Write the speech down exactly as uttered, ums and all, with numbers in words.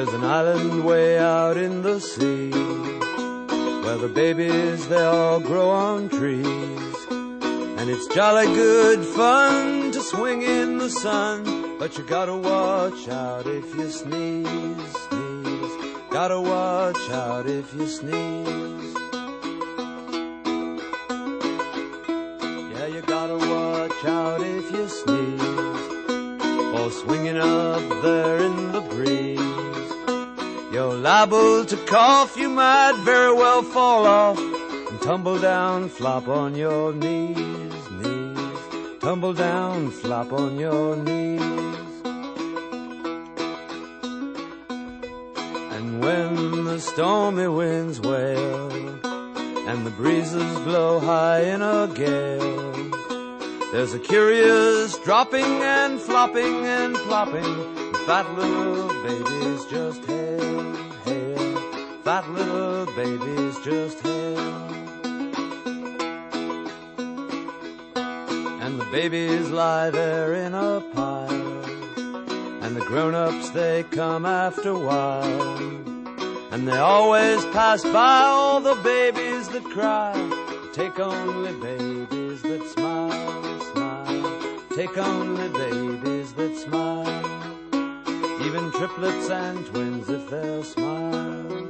There's an island way out in the sea where the babies, they all grow on trees. And it's jolly good fun to swing in the sun, but you gotta watch out if you sneeze, sneeze. Gotta watch out if you sneeze. Yeah, you gotta watch out if you sneeze, or swinging up there in the breeze. You're liable to cough, you might very well fall off and tumble down, flop on your knees, knees. Tumble down, flop on your knees. And when the stormy winds wail and the breezes blow high in a gale, there's a curious dropping and flopping and plopping. Fat little babies just hail, hail. Fat little babies just hail. And the babies lie there in a pile, and the grown-ups, they come after a while. And they always pass by all the babies that cry. Take only babies that smile, smile. Take only babies that smile. Even triplets and twins if they'll smile.